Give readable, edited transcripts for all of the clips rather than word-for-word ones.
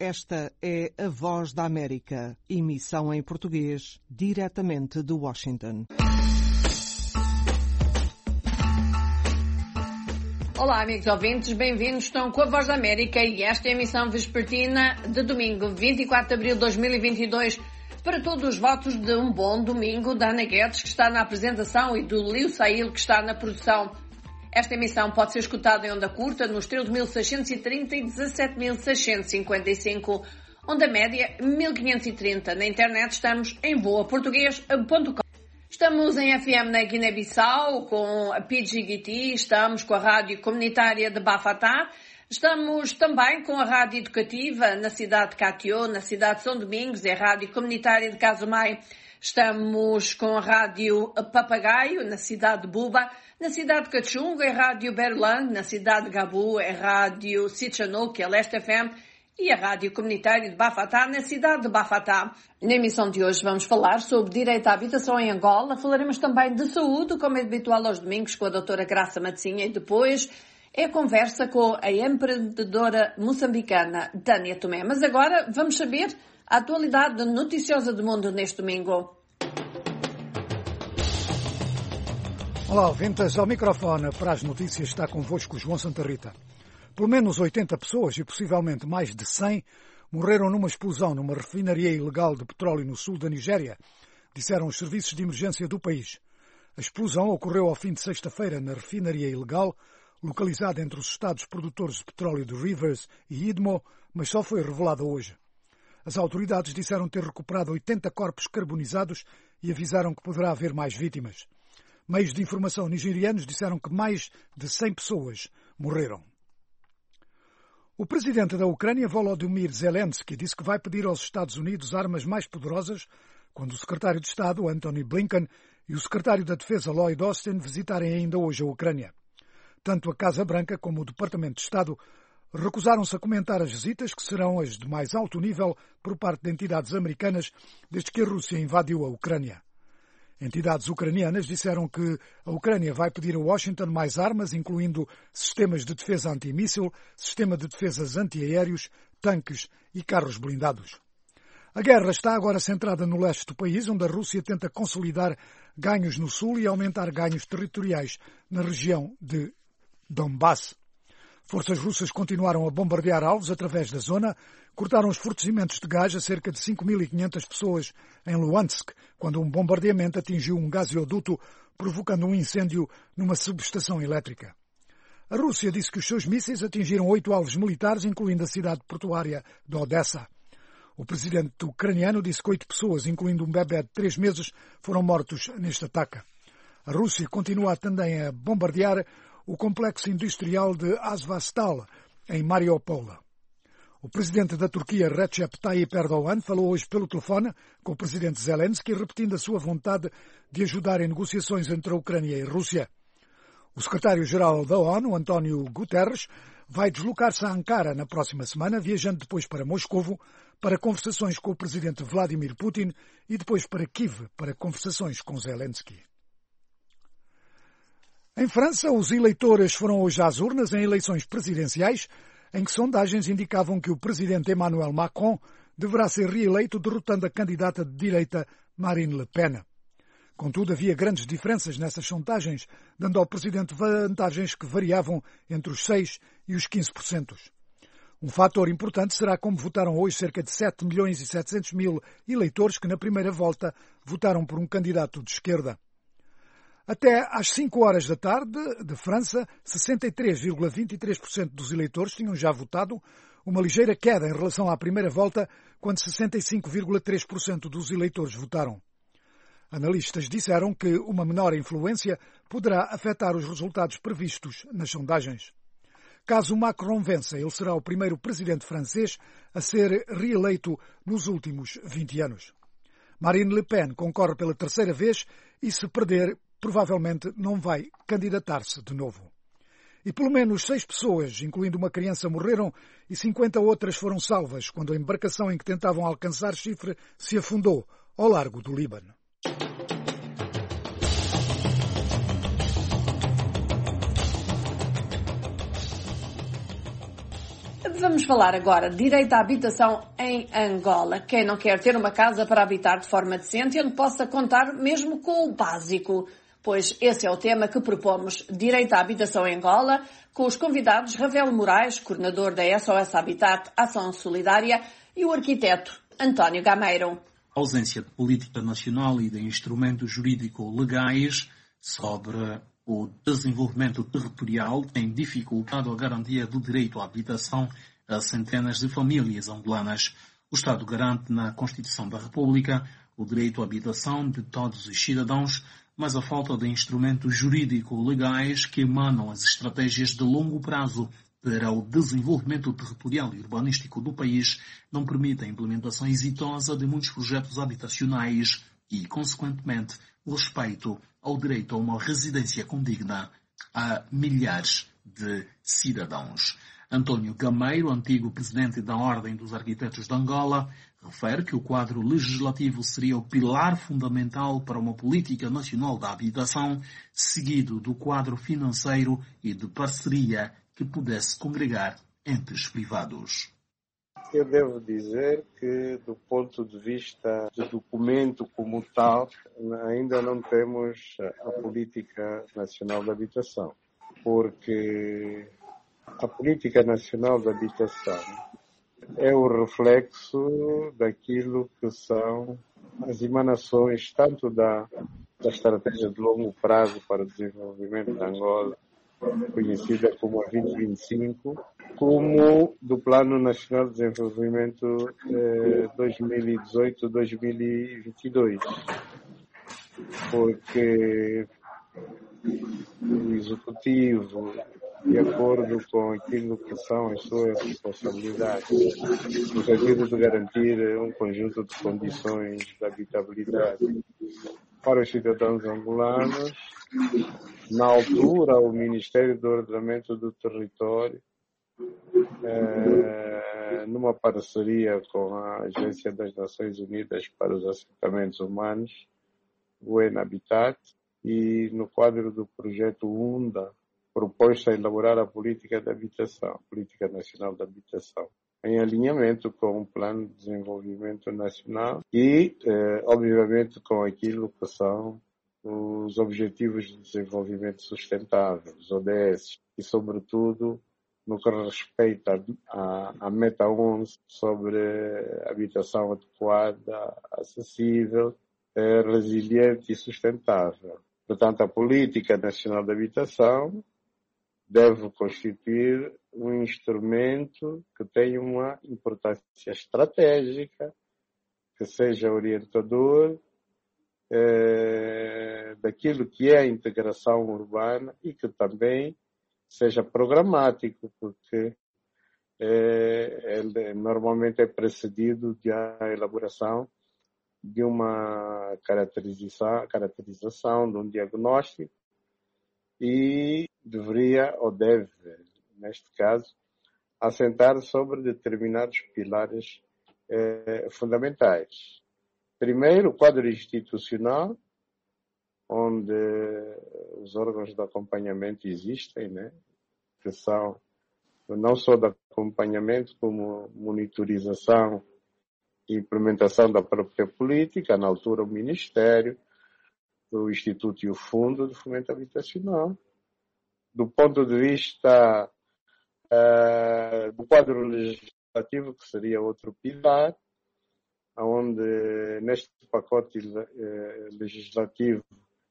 Esta é a Voz da América, emissão em português, diretamente de Washington. Olá, amigos ouvintes, bem-vindos. Estão com a Voz da América e esta é a emissão vespertina de domingo, 24 de abril de 2022. Para todos os votos de um bom domingo da Ana Guedes, que está na apresentação, e do Liu Sail, que está na produção. Esta emissão pode ser escutada em onda curta nos 13.630 e 17.655, onda média 1.530. Na internet estamos em voaportuguês.com. Estamos em FM na Guiné-Bissau com a PGGT, estamos com a rádio comunitária de Bafatá, estamos também com a rádio educativa na cidade de Catió, na cidade de São Domingos, é a rádio comunitária de Casumai. Estamos com a rádio Papagaio, na cidade de Buba. Na cidade de Cachunga, é a rádio Berlang. Na cidade de Gabu, é a rádio Sitchano, que é Leste FM. E a rádio comunitária de Bafatá, na cidade de Bafatá. Na emissão de hoje vamos falar sobre direito à habitação em Angola. Falaremos também de saúde, como é habitual aos domingos, com a doutora Graça Matzinha. E depois é a conversa com a empreendedora moçambicana Tânia Tomé. Mas agora vamos saber a atualidade noticiosa do mundo neste domingo. Olá, ouvintes, ao microfone para as notícias está convosco João Santa Rita. Pelo menos 80 pessoas e possivelmente mais de 100 morreram numa explosão numa refinaria ilegal de petróleo no sul da Nigéria, disseram os serviços de emergência do país. A explosão ocorreu ao fim de sexta-feira na refinaria ilegal, localizada entre os estados produtores de petróleo de Rivers e Imo, mas só foi revelada hoje. As autoridades disseram ter recuperado 80 corpos carbonizados e avisaram que poderá haver mais vítimas. Meios de informação nigerianos disseram que mais de 100 pessoas morreram. O presidente da Ucrânia, Volodymyr Zelensky, disse que vai pedir aos Estados Unidos armas mais poderosas quando o secretário de Estado, Antony Blinken, e o secretário da Defesa, Lloyd Austin, visitarem ainda hoje a Ucrânia. Tanto a Casa Branca como o Departamento de Estado recusaram-se a comentar as visitas, que serão as de mais alto nível por parte de entidades americanas desde que a Rússia invadiu a Ucrânia. Entidades ucranianas disseram que a Ucrânia vai pedir a Washington mais armas, incluindo sistemas de defesa antimíssil, sistema de defesas antiaéreos, tanques e carros blindados. A guerra está agora centrada no leste do país, onde a Rússia tenta consolidar ganhos no sul e aumentar ganhos territoriais na região de Donbass. Forças russas continuaram a bombardear alvos através da zona, cortaram os fornecimentos de gás a cerca de 5.500 pessoas em Luhansk, quando um bombardeamento atingiu um gasoduto, provocando um incêndio numa subestação elétrica. A Rússia disse que os seus mísseis atingiram 8 alvos militares, incluindo a cidade portuária de Odessa. O presidente ucraniano disse que 8 pessoas, incluindo um bebé de 3 meses, foram mortos neste ataque. A Rússia continua também a bombardear o complexo industrial de Azovstal, em Mariupol. O presidente da Turquia, Recep Tayyip Erdogan, falou hoje pelo telefone com o presidente Zelensky, repetindo a sua vontade de ajudar em negociações entre a Ucrânia e a Rússia. O secretário-geral da ONU, António Guterres, vai deslocar-se a Ankara na próxima semana, viajando depois para Moscovo para conversações com o presidente Vladimir Putin e depois para Kiev para conversações com Zelensky. Em França, os eleitores foram hoje às urnas em eleições presidenciais, em que sondagens indicavam que o presidente Emmanuel Macron deverá ser reeleito derrotando a candidata de direita Marine Le Pen. Contudo, havia grandes diferenças nessas sondagens, dando ao presidente vantagens que variavam entre os 6% e os 15%. Um fator importante será como votaram hoje cerca de 7.700.000 eleitores que na primeira volta votaram por um candidato de esquerda. Até às 5 horas da tarde de França, 63,23% dos eleitores tinham já votado, uma ligeira queda em relação à primeira volta, quando 65,3% dos eleitores votaram. Analistas disseram que uma menor influência poderá afetar os resultados previstos nas sondagens. Caso Macron vença, ele será o primeiro presidente francês a ser reeleito nos últimos 20 anos. Marine Le Pen concorre pela terceira vez e, se perder, provavelmente não vai candidatar-se de novo. E pelo menos 6 pessoas, incluindo uma criança, morreram e 50 outras foram salvas quando a embarcação em que tentavam alcançar Chifre se afundou ao largo do Líbano. Vamos falar agora de direito à habitação em Angola. Quem não quer ter uma casa para habitar de forma decente e onde possa contar mesmo com o básico? Pois esse é o tema que propomos, direito à habitação em Angola, com os convidados Ravel Moraes, coordenador da SOS Habitat Ação Solidária, e o arquiteto António Gameiro. A ausência de política nacional e de instrumentos jurídico-legais sobre o desenvolvimento territorial tem dificultado a garantia do direito à habitação a centenas de famílias angolanas. O Estado garante na Constituição da República o direito à habitação de todos os cidadãos, mas a falta de instrumentos jurídico-legais que emanam as estratégias de longo prazo para o desenvolvimento territorial e urbanístico do país não permite a implementação exitosa de muitos projetos habitacionais e, consequentemente, o respeito ao direito a uma residência condigna a milhares de cidadãos. António Gameiro, antigo presidente da Ordem dos Arquitetos de Angola, refere que o quadro legislativo seria o pilar fundamental para uma política nacional da habitação, seguido do quadro financeiro e de parceria que pudesse congregar entes privados. Eu devo dizer que, do ponto de vista do documento como tal, ainda não temos a Política Nacional de Habitação, porque a Política Nacional de Habitação é o reflexo daquilo que são as emanações tanto da Estratégia de Longo Prazo para o Desenvolvimento de Angola, conhecida como a 2025, como do Plano Nacional de Desenvolvimento 2018-2022. Porque o Executivo, de acordo com aquilo que são as suas responsabilidades, no sentido de garantir um conjunto de condições de habitabilidade para os cidadãos angolanos, na altura, o Ministério do Ordenamento do Território, numa parceria com a Agência das Nações Unidas para os Assentamentos Humanos, o UN-Habitat, e no quadro do projeto UNDA, proposto a elaborar a Política de Habitação, Política Nacional de Habitação, em alinhamento com o Plano de Desenvolvimento Nacional e, obviamente, com aquilo que são os Objetivos de Desenvolvimento Sustentável, os ODS, e, sobretudo, no que respeita à Meta 11 sobre habitação adequada, acessível, resiliente e sustentável. Portanto, a Política Nacional de Habitação deve constituir um instrumento que tenha uma importância estratégica, que seja orientador daquilo que é a integração urbana e que também seja programático, porque ele normalmente é precedido da elaboração de uma caracterização de um diagnóstico e deveria ou deve, neste caso, assentar sobre determinados pilares fundamentais. Primeiro, o quadro institucional, onde os órgãos de acompanhamento existem, né? Que são não só de acompanhamento, como monitorização e implementação da própria política, na altura o Ministério, o Instituto e o Fundo de Fomento Habitacional. Do ponto de vista do quadro legislativo, que seria outro pilar, onde neste pacote legislativo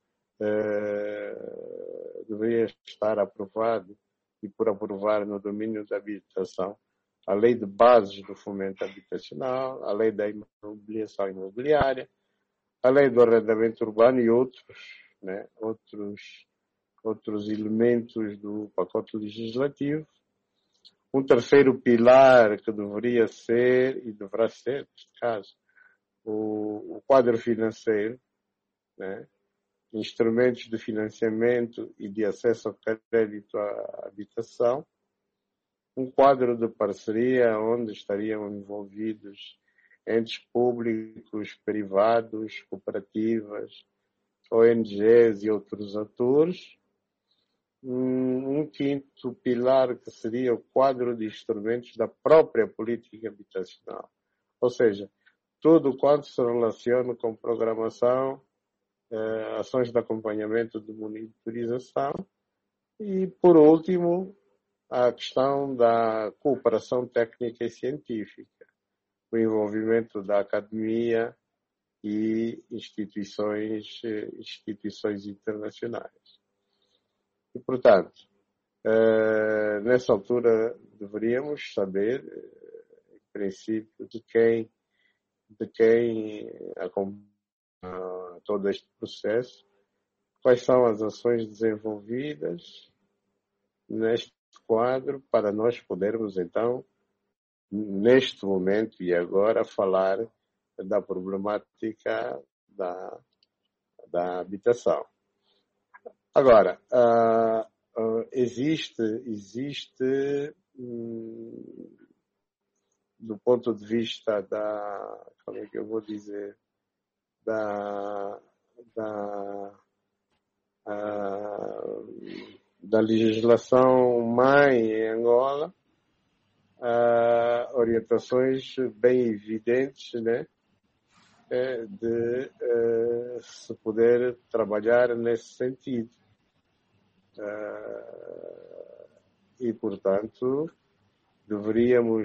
deveria estar aprovado e por aprovar no domínio da habitação a lei de bases do fomento habitacional, a lei da imobiliação imobiliária, a lei do arrendamento urbano e outros, né, outros elementos do pacote legislativo. Um terceiro pilar que deveria ser, e deverá ser, neste caso, o quadro financeiro, né? Instrumentos de financiamento e de acesso ao crédito à habitação. Um quadro de parceria onde estariam envolvidos entes públicos, privados, cooperativas, ONGs e outros atores. um quinto pilar que seria o quadro de instrumentos da própria política habitacional. Ou seja, tudo quanto se relaciona com programação, ações de acompanhamento de monitorização e, por último, a questão da cooperação técnica e científica, o envolvimento da academia e instituições internacionais. E, portanto, nessa altura deveríamos saber, em princípio, de quem acompanha todo este processo, quais são as ações desenvolvidas neste quadro para nós podermos, então, neste momento e agora, falar da problemática da habitação. Agora, existe do ponto de vista como é que eu vou dizer, da legislação mãe em Angola, orientações bem evidentes, né, de se poder trabalhar nesse sentido. E, portanto, deveríamos,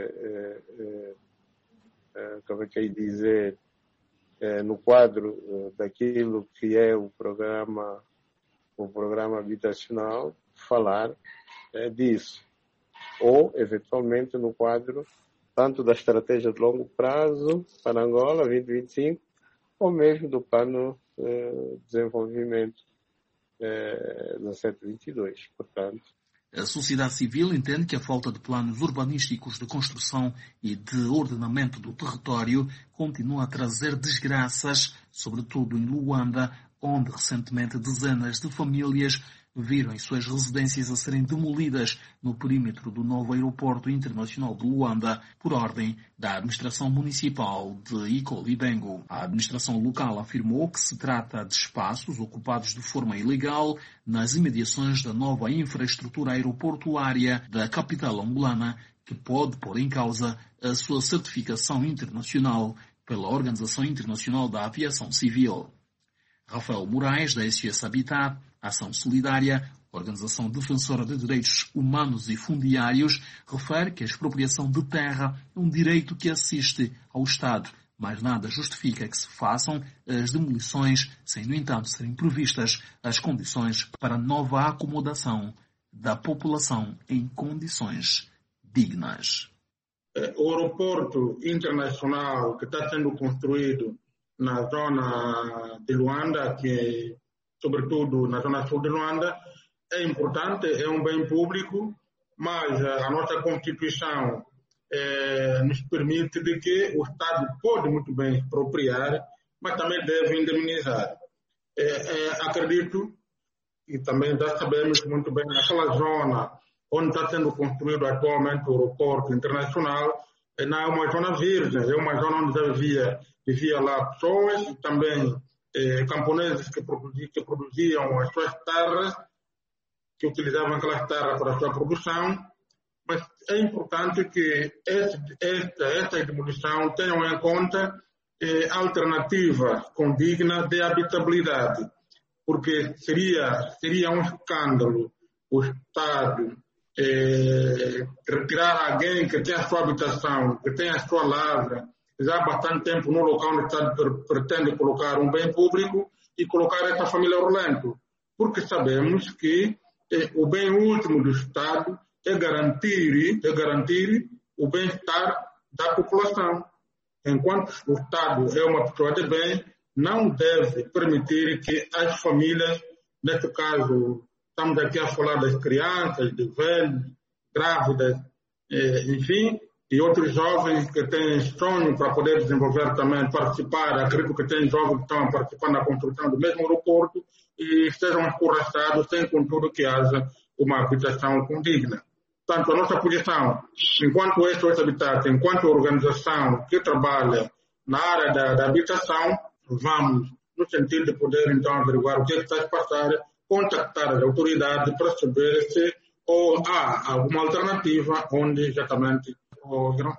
como é que é dizer, no quadro daquilo que é o programa habitacional, falar disso. Ou, eventualmente, no quadro tanto da estratégia de longo prazo para Angola 2025, ou mesmo do plano de desenvolvimento 17-22. Portanto, a sociedade civil entende que a falta de planos urbanísticos de construção e de ordenamento do território continua a trazer desgraças, sobretudo em Luanda, onde recentemente dezenas de famílias viram as suas residências a serem demolidas no perímetro do novo aeroporto internacional de Luanda, por ordem da administração municipal de Icolibengo. A administração local afirmou que se trata de espaços ocupados de forma ilegal nas imediações da nova infraestrutura aeroportuária da capital angolana, que pode pôr em causa a sua certificação internacional pela Organização Internacional da Aviação Civil. Rafael Moraes, da SOS Habitat, Ação Solidária, organização defensora de direitos humanos e fundiários, refere que a expropriação de terra é um direito que assiste ao Estado, mas nada justifica que se façam as demolições, sem, no entanto, serem previstas as condições para nova acomodação da população em condições dignas. O aeroporto internacional que está sendo construído na zona de Luanda, que é sobretudo na zona sul de Luanda, é importante, é um bem público, mas a nossa Constituição nos permite de que o Estado pode muito bem expropriar, mas também deve indemnizar. Acredito, e também já sabemos muito bem, naquela zona onde está sendo construído atualmente o aeroporto internacional, não é uma zona virgem, é uma zona onde já vivia lá pessoas e também camponeses que produziam as suas terras, que utilizavam aquelas terras para a sua produção, mas é importante que esta demolição tenham em conta alternativas condignas de habitabilidade, porque seria um escândalo o Estado retirar alguém que tem a sua habitação, que tem a sua lavra, já há bastante tempo no local onde o Estado pretende colocar um bem público e colocar essa família ao relento. Porque sabemos que o bem último do Estado é garantir o bem-estar da população. Enquanto o Estado é uma pessoa de bem, não deve permitir que as famílias, neste caso, estamos aqui a falar das crianças, de velhos, grávidas, enfim, e outros jovens que têm sonho para poder desenvolver também, participar. Acredito que tem jovens que estão a participar na construção do mesmo aeroporto e sejam escorraçados sem, contudo, que haja uma habitação condigna. Portanto, a nossa posição, enquanto SOS Habitat, enquanto organização que trabalha na área da habitação, vamos no sentido de poder, então, averiguar o que está a se passar contactar as autoridades para saber se ou há alguma alternativa onde exatamente poderão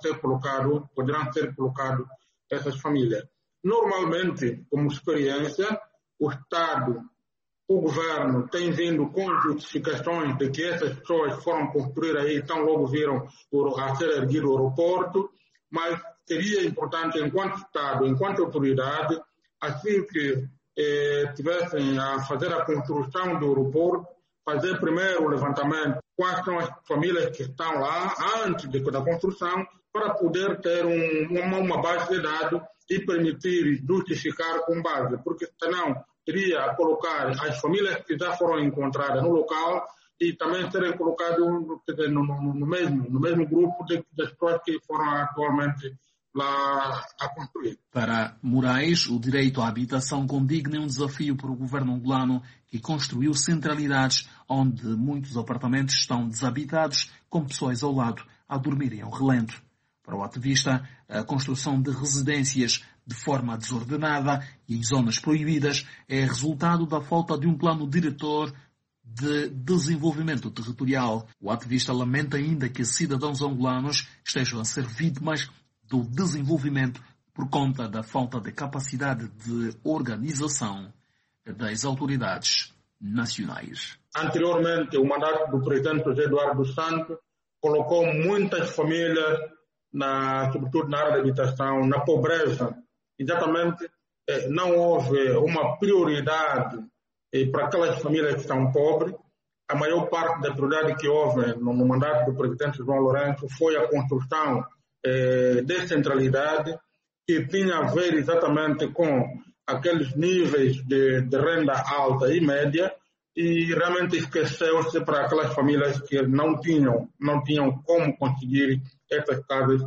ser colocados essas famílias. Normalmente, como experiência, o Estado, o governo tem vindo com justificações de que essas pessoas foram construir aí, tão logo viram a ser erguido o aeroporto, mas seria importante, enquanto Estado, enquanto autoridade, assim que tivessem a fazer a construção do aeroporto, fazer primeiro o levantamento, quais são as famílias que estão lá antes da construção, para poder ter uma base de dados e permitir justificar com base, porque senão teria a colocar as famílias que já foram encontradas no local e também serem colocadas no mesmo grupo das pessoas que foram atualmente lá a construir. Para Moraes, o direito à habitação condigna é um desafio para o governo angolano, que construiu centralidades onde muitos apartamentos estão desabitados, com pessoas ao lado a dormirem ao relento. Para o ativista, a construção de residências de forma desordenada e em zonas proibidas é resultado da falta de um plano diretor de desenvolvimento territorial. O ativista lamenta ainda que cidadãos angolanos estejam a ser vítimas do desenvolvimento por conta da falta de capacidade de organização das autoridades nacionais. Anteriormente, o mandato do presidente José Eduardo Santos colocou muitas famílias, sobretudo na área da habitação, na pobreza. Exatamente, não houve uma prioridade para aquelas famílias que são pobres. A maior parte da prioridade que houve no mandato do presidente João Lourenço foi a construção de centralidade, que tinha a ver exatamente com aqueles níveis de renda alta e média, e realmente esqueceu-se para aquelas famílias que não tinham como conseguir essas casas,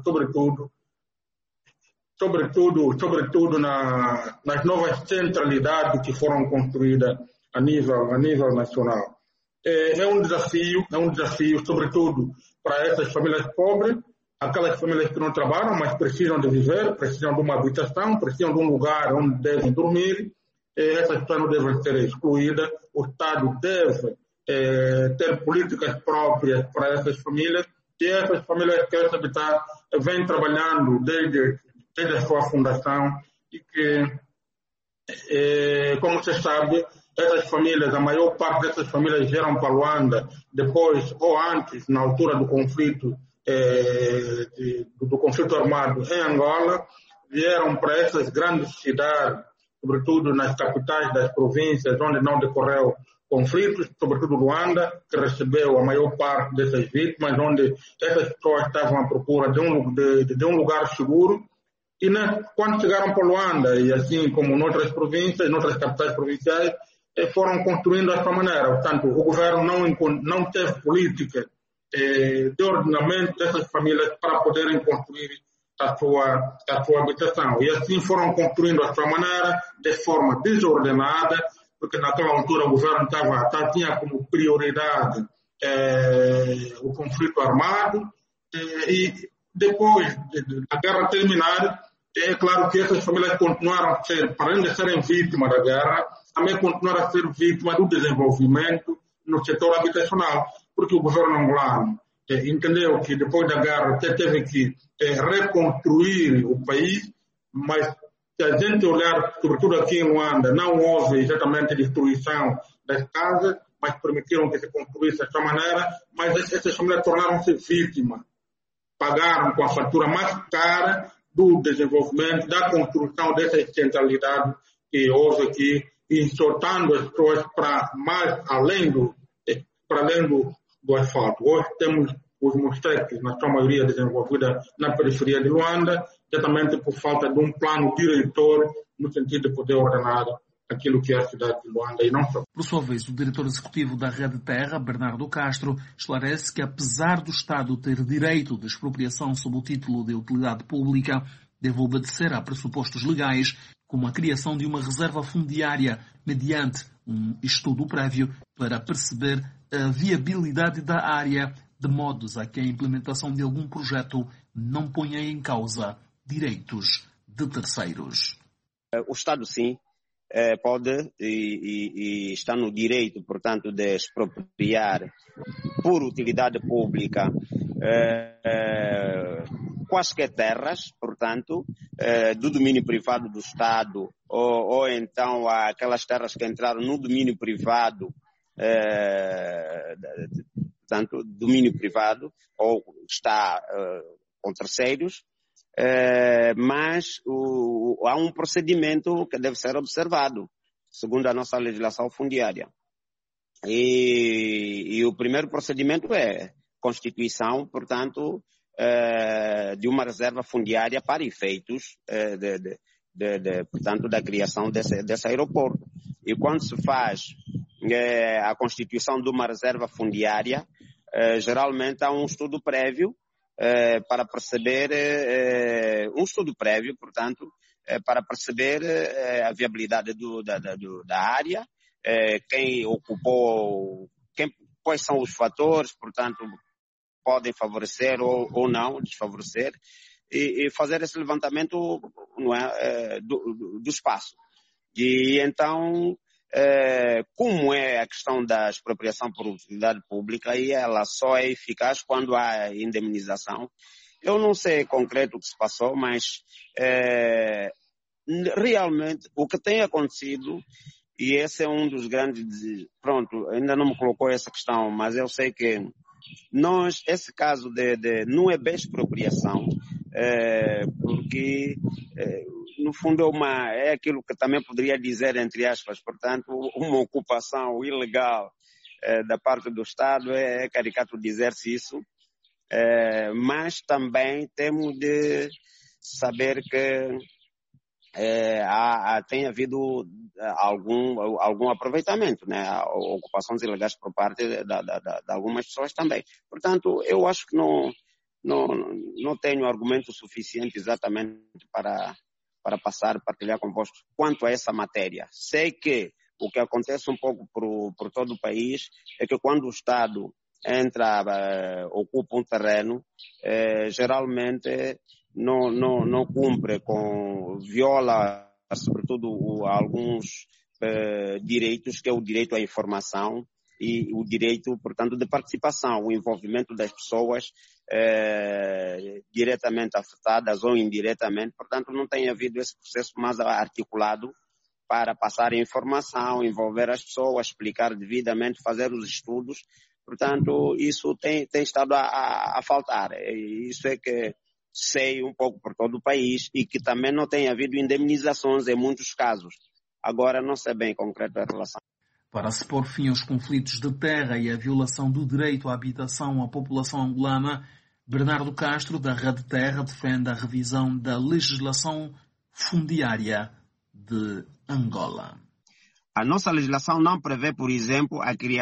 sobretudo nas novas centralidades que foram construídas a nível nacional. É um desafio, sobretudo para essas famílias pobres, aquelas famílias que não trabalham, mas precisam de viver, precisam de uma habitação, precisam de um lugar onde devem dormir. Essas pessoas não devem ser excluídas. O Estado deve ter políticas próprias para essas famílias, e essas famílias que esse habitat vem trabalhando desde a sua fundação, e que, como você sabe, essas famílias, a maior parte dessas famílias vieram para Luanda depois ou antes, na altura do conflito armado em Angola, vieram para essas grandes cidades, sobretudo nas capitais das províncias onde não decorreu conflitos, sobretudo Luanda, que recebeu a maior parte dessas vítimas, onde essas pessoas estavam à procura de um lugar seguro. E quando chegaram para Luanda, e assim como em outras províncias, em outras capitais provinciais, foram construindo da sua maneira. Portanto, o governo não teve política de ordenamento dessas famílias para poderem construir a sua habitação. E assim foram construindo a sua maneira, de forma desordenada, porque naquela altura o governo tinha como prioridade o conflito armado, e depois da guerra terminar, é claro que essas famílias continuaram a ser, para além de serem vítimas da guerra, também continuaram a ser vítimas do desenvolvimento no setor habitacional, porque o governo angolano entendeu que depois da guerra teve que reconstruir o país, mas se a gente olhar, sobretudo aqui em Luanda, não houve exatamente destruição das casas, mas permitiram que se construísse dessa maneira, mas essas famílias tornaram-se vítimas, pagaram com a fatura mais cara do desenvolvimento, da construção dessas centralidades que houve aqui, insoltando as pessoas para além do asfalto. Hoje temos os mostreques, na sua maioria desenvolvida na periferia de Luanda, exatamente por falta de um plano diretor no sentido de poder ordenar aquilo que é a cidade de Luanda e não só. Por sua vez, o diretor executivo da Rede Terra, Bernardo Castro, esclarece que apesar do Estado ter direito de expropriação sob o título de utilidade pública, deve obedecer a pressupostos legais, como a criação de uma reserva fundiária mediante um estudo prévio para perceber a viabilidade da área, de modos a que a implementação de algum projeto não ponha em causa direitos de terceiros. O Estado, sim, pode e está no direito, portanto, de expropriar por utilidade pública quaisquer terras, portanto, do domínio privado do Estado, ou então aquelas terras que entraram no domínio privado, portanto, domínio privado, ou está com terceiros, mas há um procedimento que deve ser observado, segundo a nossa legislação fundiária. E o primeiro procedimento é constituição, portanto, de uma reserva fundiária para efeitos portanto, da criação desse aeroporto. E quando se faz a constituição de uma reserva fundiária, geralmente há um estudo prévio para perceber, portanto, para perceber a viabilidade da área, quem ocupou, quais são os fatores, portanto, podem favorecer ou não desfavorecer, e fazer esse levantamento, não é, do espaço. E então, como é a questão da expropriação por utilidade pública, e ela só é eficaz quando há indemnização. Eu não sei concreto o que se passou, mas realmente o que tem acontecido, e esse é um dos grandes... Pronto, ainda não me colocou essa questão, mas eu sei que esse caso não é bem expropriação, porque no fundo é aquilo que também poderia dizer, entre aspas, portanto, uma ocupação ilegal da parte do Estado, é caricato dizer-se isso, mas também temos de saber que tem havido algum aproveitamento, né? Ocupações ilegais por parte de algumas pessoas também. Portanto, eu acho que não tenho argumento suficiente exatamente para partilhar convosco quanto a essa matéria. Sei que o que acontece um pouco por todo o país é que quando o Estado ocupa um terreno, geralmente não cumpre viola sobretudo alguns direitos, que é o direito à informação e o direito, portanto, de participação, o envolvimento das pessoas diretamente afetadas ou indiretamente. Portanto, não tem havido esse processo mais articulado para passar a informação, envolver as pessoas, explicar devidamente, fazer os estudos. Portanto, isso tem estado a faltar. Isso é que sei um pouco por todo o país, e que também não tem havido indemnizações em muitos casos. Agora não sei bem concreto a relação. Para se pôr fim aos conflitos de terra e à violação do direito à habitação à população angolana, Bernardo Castro, da Rede Terra, defende a revisão da legislação fundiária de Angola. A nossa legislação não prevê, por exemplo,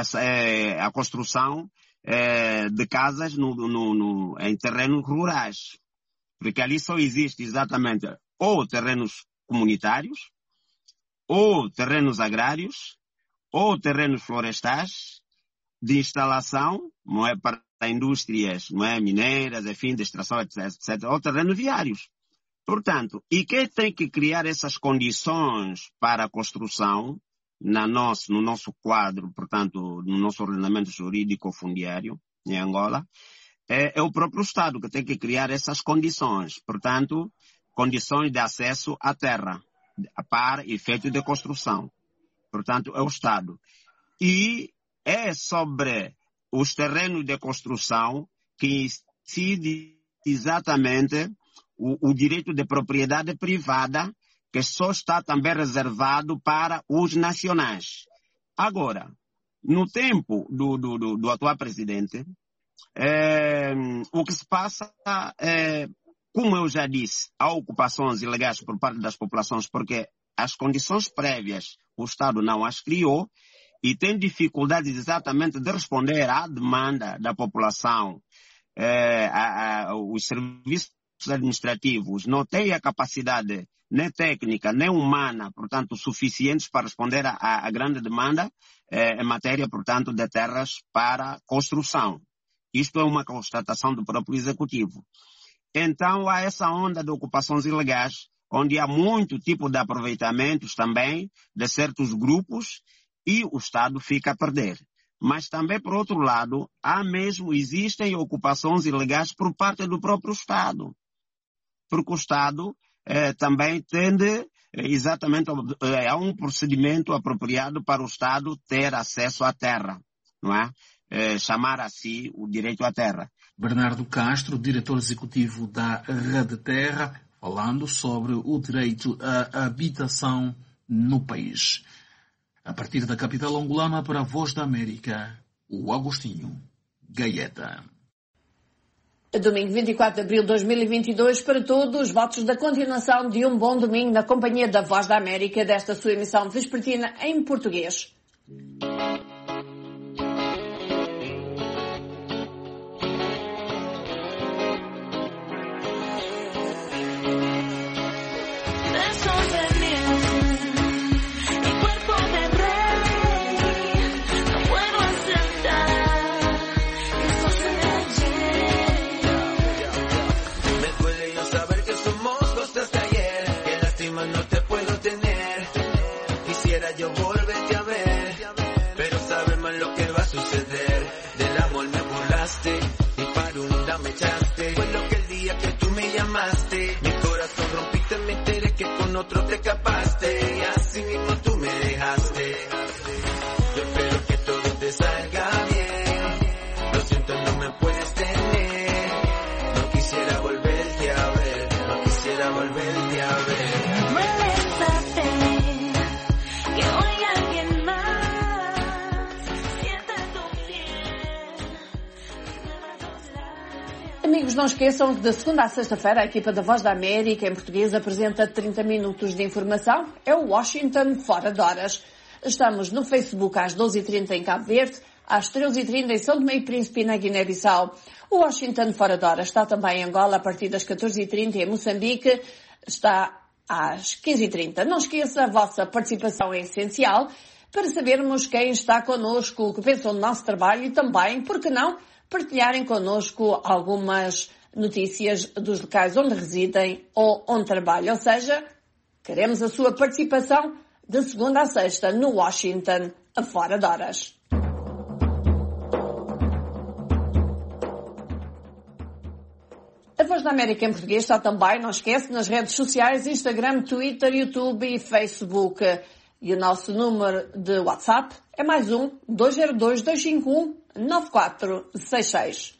a construção de casas em terrenos rurais, porque ali só existe exatamente ou terrenos comunitários, ou terrenos agrários, ou terrenos florestais de instalação, não é, para indústrias, não é, mineiras, enfim, de extração, etc., ou terrenos viários. Portanto, e quem tem que criar essas condições para a construção no nosso quadro, portanto, no nosso ordenamento jurídico fundiário em Angola, é o próprio Estado que tem que criar essas condições. Portanto, condições de acesso à terra para efeito de construção. Portanto, é o Estado. E é sobre os terrenos de construção que incide exatamente o direito de propriedade privada, que só está também reservado para os nacionais. Agora, no tempo do atual presidente, o que se passa é, como eu já disse, há ocupações ilegais por parte das populações, porque as condições prévias o Estado não as criou e tem dificuldades exatamente de responder à demanda da população. Os serviços administrativos não têm a capacidade nem técnica, nem humana, portanto, suficientes para responder à grande demanda em matéria, portanto, de terras para construção. Isto é uma constatação do próprio Executivo. Então, há essa onda de ocupações ilegais onde há muito tipo de aproveitamentos também de certos grupos e o Estado fica a perder. Mas também, por outro lado, existem ocupações ilegais por parte do próprio Estado. Porque o Estado também tende exatamente a um procedimento apropriado para o Estado ter acesso à terra, não é? Chamar a si o direito à terra. Bernardo Castro, diretor executivo da Rede Terra, falando sobre o direito à habitação no país. A partir da capital angolana para a Voz da América, o Agostinho Gaeta. Domingo 24 de abril de 2022, para todos, votos da continuação de um bom domingo na companhia da Voz da América, desta sua emissão vespertina em português. Otro te escapaste y así mismo tú me dejaste. Yo espero que todo te salga bien. Lo siento, no me puedes tener. No quisiera volverte a ver. No quisiera volverte a ver. Moléstate que hoy alguien más sienta tu piel. Amigos, não esqueçam que de segunda a sexta-feira a equipa da Voz da América em português apresenta 30 minutos de informação. É o Washington Fora de Horas. Estamos no Facebook às 12h30 em Cabo Verde, às 13h30 em São Tomé e Príncipe na Guiné-Bissau. O Washington Fora de Horas está também em Angola a partir das 14h30 e em Moçambique está às 15h30. Não esqueça, a vossa participação é essencial para sabermos quem está connosco, o que pensam do nosso trabalho e também, por que não, partilharem connosco algumas notícias dos locais onde residem ou onde trabalham. Ou seja, queremos a sua participação de segunda a sexta no Washington Fora de Horas. A Voz da América em português está também, não esquece, nas redes sociais, Instagram, Twitter, YouTube e Facebook. E o nosso número de WhatsApp é mais 202-251-9466.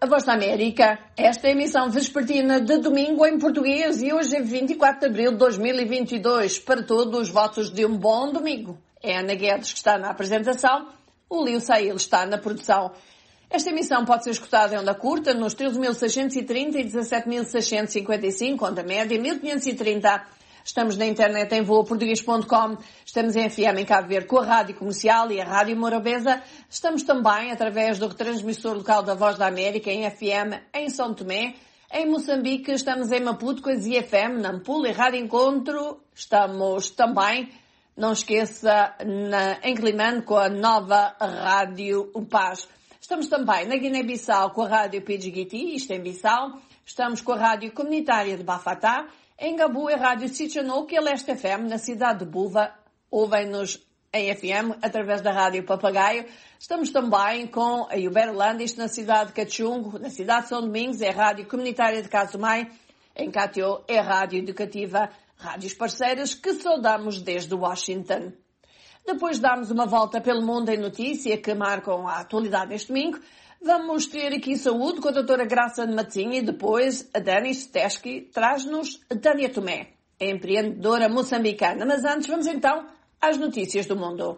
A Voz da América. Esta é a emissão vespertina de domingo em português e hoje é 24 de abril de 2022. Para todos os votos de um bom domingo. É a Ana Guedes que está na apresentação, o Lio Sail está na produção. Esta emissão pode ser escutada em onda curta nos 13.630 e 17.655, onda média 1.530. Estamos na internet em voaportuguês.com, estamos em FM em Cabo Verde com a Rádio Comercial e a Rádio Morabeza. Estamos também através do retransmissor local da Voz da América em FM em São Tomé. Em Moçambique estamos em Maputo com a ZFM, Nampula e Rádio Encontro. Estamos também, não esqueça, em Climane com a nova Rádio Paz. Estamos também na Guiné-Bissau com a Rádio PGGT, isto em Bissau. Estamos com a Rádio Comunitária de Bafatá. Em Gabu é a Rádio Sichanouc e a Leste FM, na cidade de Buva. Ouvem-nos em FM, através da Rádio Papagaio. Estamos também com a Uberlândia, isto na cidade de Cachungo. Na cidade de São Domingos é a Rádio Comunitária de Casumai. Em Catió é a Rádio Educativa. Rádios parceiras que saudamos desde Washington. Depois de darmos uma volta pelo mundo em notícia que marcam a atualidade deste domingo, vamos ter aqui saúde com a doutora Graça de Matinha e depois a Dani Stesky traz-nos Tânia Tomé, a empreendedora moçambicana. Mas antes vamos então às notícias do mundo.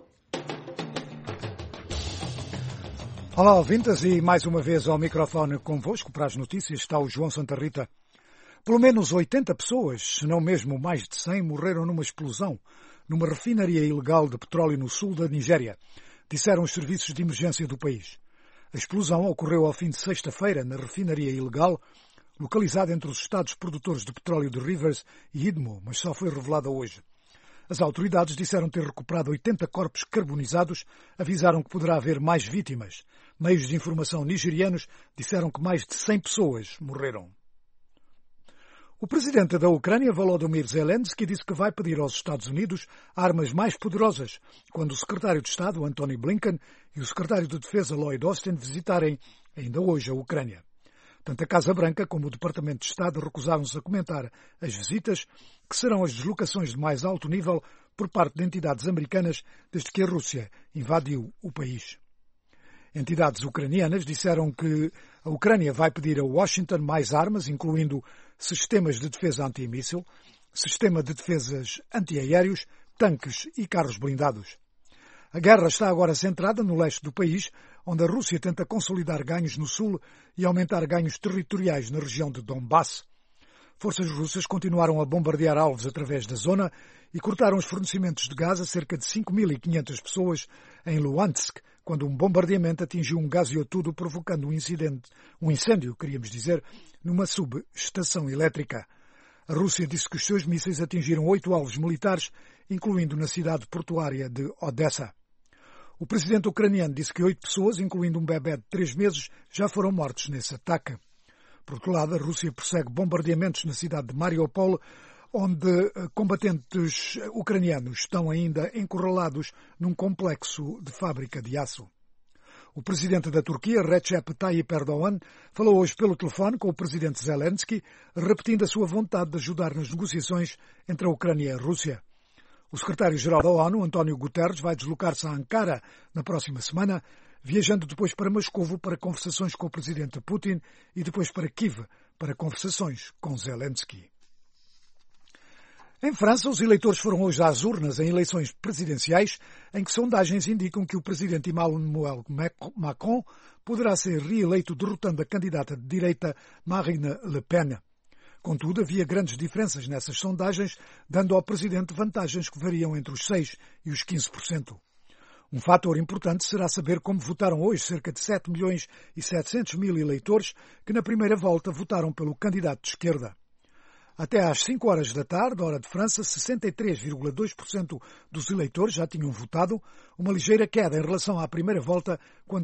Olá, ouvintes, e mais uma vez ao microfone convosco para as notícias está o João Santa Rita. Pelo menos 80 pessoas, se não mesmo mais de 100, morreram numa explosão numa refinaria ilegal de petróleo no sul da Nigéria, disseram os serviços de emergência do país. A explosão ocorreu ao fim de sexta-feira na refinaria ilegal, localizada entre os estados produtores de petróleo de Rivers e Imo, mas só foi revelada hoje. As autoridades disseram ter recuperado 80 corpos carbonizados, avisaram que poderá haver mais vítimas. Meios de informação nigerianos disseram que mais de 100 pessoas morreram. O presidente da Ucrânia, Volodymyr Zelensky, disse que vai pedir aos Estados Unidos armas mais poderosas quando o secretário de Estado, Antony Blinken, e o secretário de Defesa, Lloyd Austin, visitarem ainda hoje a Ucrânia. Tanto a Casa Branca como o Departamento de Estado recusaram-se a comentar as visitas, que serão as deslocações de mais alto nível por parte de entidades americanas desde que a Rússia invadiu o país. Entidades ucranianas disseram que a Ucrânia vai pedir a Washington mais armas, incluindo sistemas de defesa antimíssil, sistema de defesas antiaéreos, tanques e carros blindados. A guerra está agora centrada no leste do país, onde a Rússia tenta consolidar ganhos no sul e aumentar ganhos territoriais na região de Donbass. Forças russas continuaram a bombardear alvos através da zona e cortaram os fornecimentos de gás a cerca de 5.500 pessoas em Luhansk, quando um bombardeamento atingiu um gasoduto provocando um incêndio, numa subestação elétrica. A Rússia disse que os seus mísseis atingiram 8 alvos militares, incluindo na cidade portuária de Odessa. O presidente ucraniano disse que 8 pessoas, incluindo um bebé de 3 meses, já foram mortos nesse ataque. Por outro lado, a Rússia prossegue bombardeamentos na cidade de Mariupol, onde combatentes ucranianos estão ainda encurralados num complexo de fábrica de aço. O presidente da Turquia, Recep Tayyip Erdogan, falou hoje pelo telefone com o presidente Zelensky, repetindo a sua vontade de ajudar nas negociações entre a Ucrânia e a Rússia. O secretário-geral da ONU, António Guterres, vai deslocar-se a Ankara na próxima semana, viajando depois para Moscovo para conversações com o presidente Putin e depois para Kiev para conversações com Zelensky. Em França, os eleitores foram hoje às urnas em eleições presidenciais, em que sondagens indicam que o presidente Emmanuel Macron poderá ser reeleito derrotando a candidata de direita Marine Le Pen. Contudo, havia grandes diferenças nessas sondagens, dando ao presidente vantagens que variam entre os 6% e os 15%. Um fator importante será saber como votaram hoje cerca de 7.700.000 eleitores que na primeira volta votaram pelo candidato de esquerda. Até às 5 horas da tarde, hora de França, 63,2% dos eleitores já tinham votado, uma ligeira queda em relação à primeira volta, quando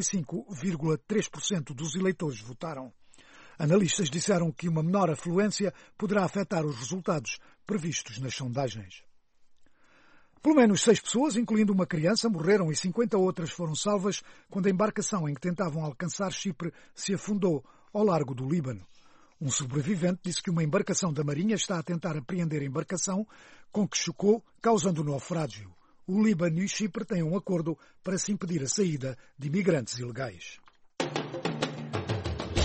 65,3% dos eleitores votaram. Analistas disseram que uma menor afluência poderá afetar os resultados previstos nas sondagens. Pelo menos 6 pessoas, incluindo uma criança, morreram e 50 outras foram salvas quando a embarcação em que tentavam alcançar Chipre se afundou ao largo do Líbano. Um sobrevivente disse que uma embarcação da Marinha está a tentar apreender a embarcação com que chocou, causando naufrágio. O Líbano e Chipre têm um acordo para se impedir a saída de imigrantes ilegais.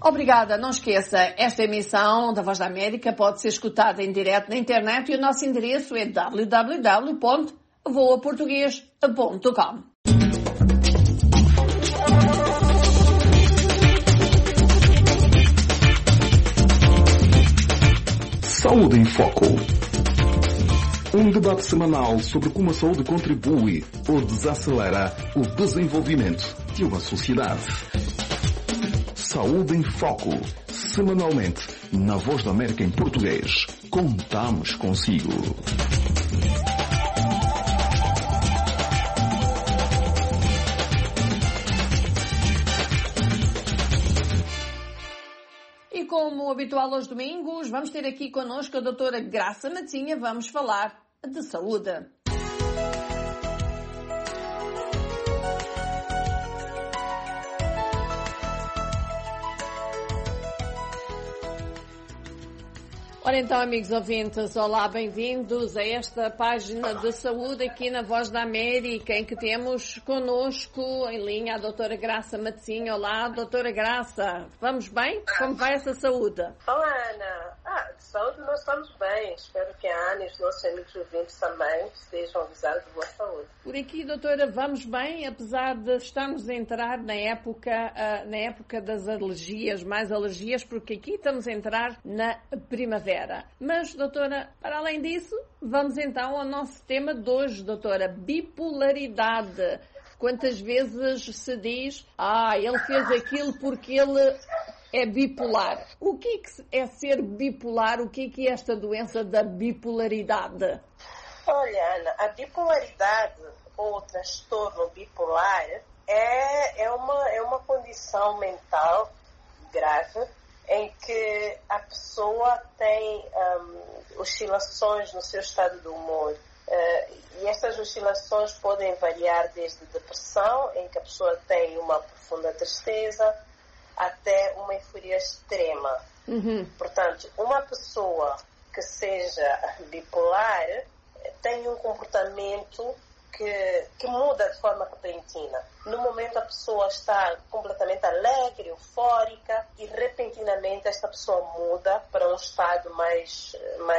Obrigada. Não esqueça, esta emissão da Voz da América pode ser escutada em direto na internet e o nosso endereço é www.voaportugues.com. Saúde em Foco. Um debate semanal sobre como a saúde contribui ou desacelera o desenvolvimento de uma sociedade. Saúde em Foco. Semanalmente, na Voz da América em português. Contamos consigo. E como habitual aos domingos, vamos ter aqui connosco a doutora Graça Matinha. Vamos falar de saúde. Ora então, amigos ouvintes, olá, bem-vindos a esta página de saúde aqui na Voz da América, em que temos connosco em linha a doutora Graça Matinha. Olá, doutora Graça, vamos bem? Como vai essa saúde? Olá, Ana. De saúde nós estamos bem. Espero que a Ana e os nossos amigos ouvintes também estejam avisados de boa saúde. Por aqui, doutora, vamos bem, apesar de estarmos a entrar na época das alergias, mais alergias, porque aqui estamos a entrar na primavera. Mas, doutora, para além disso, vamos então ao nosso tema de hoje, doutora, bipolaridade. Quantas vezes se diz, ele fez aquilo porque ele é bipolar. O que é ser bipolar? O que é esta doença da bipolaridade? Olha, Ana, a bipolaridade ou transtorno bipolar é uma condição mental grave em que a pessoa tem oscilações no seu estado de humor. E estas oscilações podem variar desde depressão, em que a pessoa tem uma profunda tristeza, até uma euforia extrema. Portanto, uma pessoa que seja bipolar tem um comportamento que muda de forma repentina. No momento a pessoa está completamente alegre, eufórica, e repentinamente esta pessoa muda para um estado mais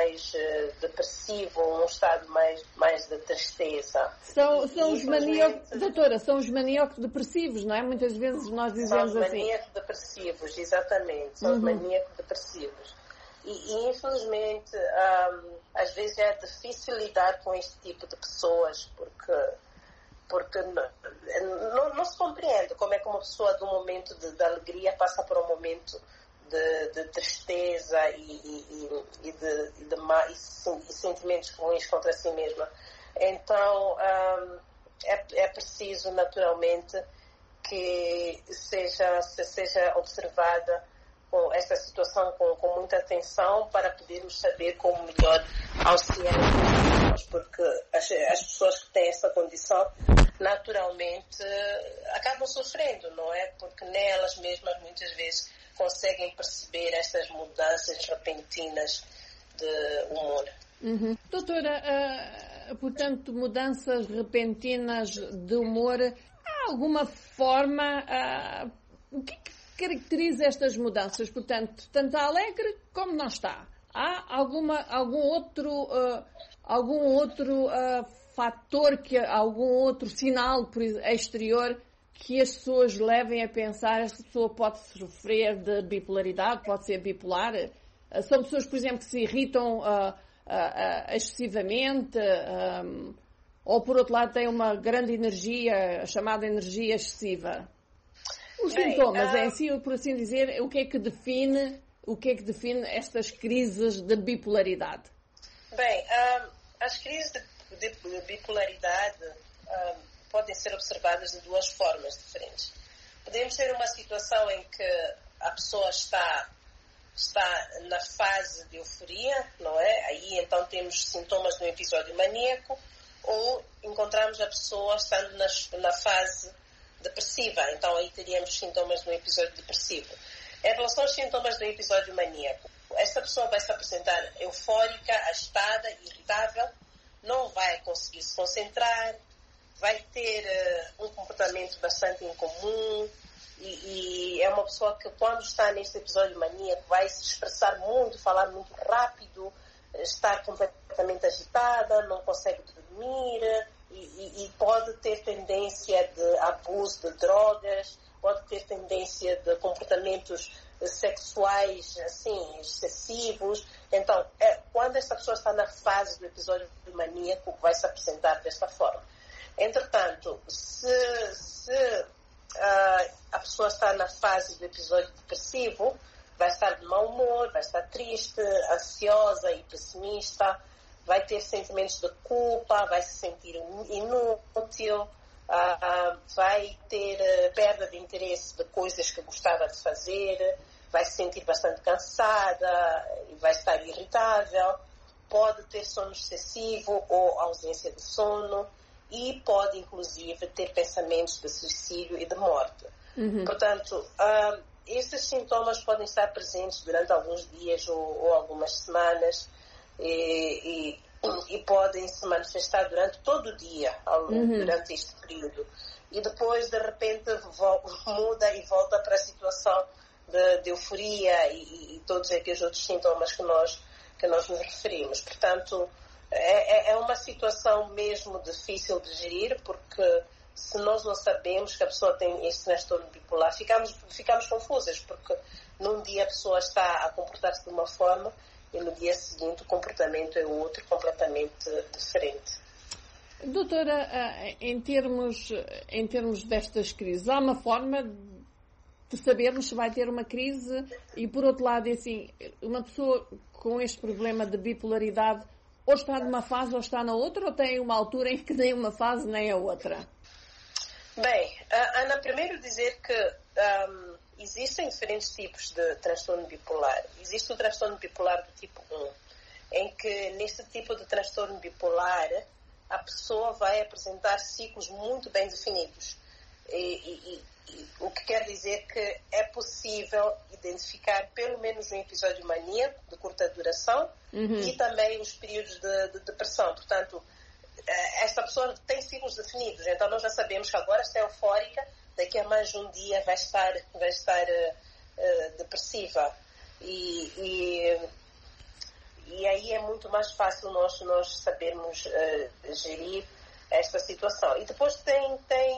depressivo, um estado mais de tristeza. São os maníacos, doutora, são os maníacos depressivos, não é? Muitas vezes nós dizemos assim. São os maníacos depressivos, exatamente. São os maníacos depressivos. E infelizmente, às vezes é difícil lidar com este tipo de pessoas, porque não se compreende como é que uma pessoa de um momento de alegria passa por um momento de tristeza e sentimentos ruins contra si mesma. Então, é preciso naturalmente que seja observada esta situação com muita atenção para podermos saber como melhor auxiliar as pessoas, porque as pessoas que têm essa condição naturalmente acabam sofrendo, não é? Porque nem elas mesmas muitas vezes conseguem perceber estas mudanças repentinas de humor. Doutora, portanto, mudanças repentinas de humor, há alguma forma, o que caracteriza estas mudanças? Portanto, tanto alegre como não está. Há algum outro fator, algum outro sinal exterior que as pessoas levem a pensar esta pessoa pode sofrer de bipolaridade, pode ser bipolar? São pessoas, por exemplo, que se irritam excessivamente, ou por outro lado têm uma grande energia, chamada energia excessiva. Os sintomas em si, por assim dizer, o que é que define estas crises de bipolaridade? Bem, as crises de bipolaridade podem ser observadas de duas formas diferentes. Podemos ter uma situação em que a pessoa está na fase de euforia, não é? Aí então temos sintomas de um episódio maníaco, ou encontramos a pessoa estando na fase depressiva, então aí teríamos sintomas de um episódio depressivo. Em relação aos sintomas do episódio maníaco, esta pessoa vai se apresentar eufórica, agitada, irritável, não vai conseguir se concentrar, vai ter um comportamento bastante incomum e é uma pessoa que, quando está neste episódio maníaco, vai se expressar muito, falar muito rápido, estar completamente agitada, não consegue dormir e pode ter tendência de abuso de drogas, pode ter tendência de comportamentos sexuais assim, excessivos. Então, quando essa pessoa está na fase do episódio maníaco, vai se apresentar desta forma. Entretanto, se a pessoa está na fase do episódio depressivo, vai estar de mau humor, vai estar triste, ansiosa e pessimista, vai ter sentimentos de culpa, vai se sentir inútil, vai ter perda de interesse de coisas que gostava de fazer, vai se sentir bastante cansada, vai estar irritável, pode ter sono excessivo ou ausência de sono e pode, inclusive, ter pensamentos de suicídio e de morte. Portanto, esses sintomas podem estar presentes durante alguns dias ou algumas semanas e podem se manifestar durante todo o dia, durante este período. E depois, de repente, muda e volta para a situação de euforia e todos aqueles outros sintomas que nós nos referimos. Portanto, é uma situação mesmo difícil de gerir, porque se nós não sabemos que a pessoa tem este transtorno bipolar, ficamos confusas, porque num dia a pessoa está a comportar-se de uma forma e no dia seguinte o comportamento é outro, completamente diferente. Doutora, em termos destas crises, há uma forma de sabermos se vai ter uma crise e, por outro lado, assim, uma pessoa com este problema de bipolaridade ou está numa fase ou está na outra, ou tem uma altura em que nem uma fase nem a outra? Bem, Ana, primeiro dizer que existem diferentes tipos de transtorno bipolar. Existe o transtorno bipolar do tipo 1, em que neste tipo de transtorno bipolar a pessoa vai apresentar ciclos muito bem definidos. O que quer dizer que é possível identificar pelo menos um episódio maníaco de curta duração e também os períodos de depressão. Portanto, esta pessoa tem ciclos definidos, então nós já sabemos que agora está eufórica, daqui a mais um dia vai estar depressiva. E aí é muito mais fácil nós sabermos gerir esta situação. E depois tem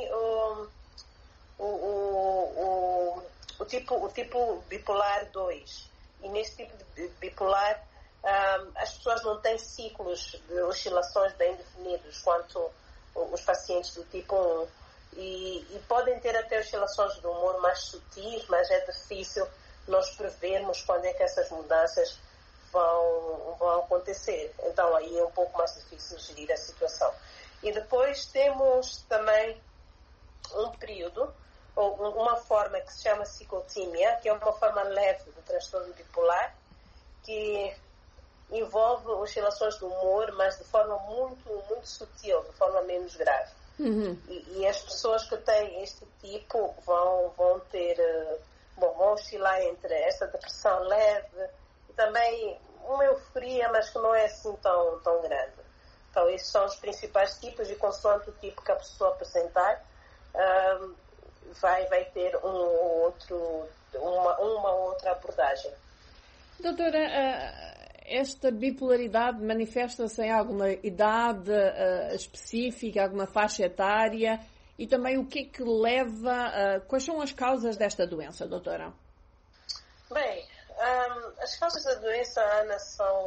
o tipo bipolar 2. E nesse tipo de bipolar as pessoas não têm ciclos de oscilações bem definidos quanto os pacientes do tipo 1. E podem ter até oscilações de humor mais sutis, mas é difícil nós prevermos quando é que essas mudanças vão acontecer. Então aí é um pouco mais difícil gerir a situação. E depois temos também um período, ou uma forma que se chama ciclotímia, que é uma forma leve do transtorno bipolar, que envolve oscilações de humor, mas de forma muito, muito sutil, de forma menos grave. E as pessoas que têm este tipo vão ter, vão oscilar entre essa depressão leve e também uma euforia, mas que não é assim tão grande. Então, esses são os principais tipos, e consoante o tipo que a pessoa apresentar, vai ter uma outra abordagem. Doutora, esta bipolaridade manifesta-se em alguma idade específica, alguma faixa etária, e também o que é que leva, quais são as causas desta doença, doutora? Bem, as causas da doença, Ana,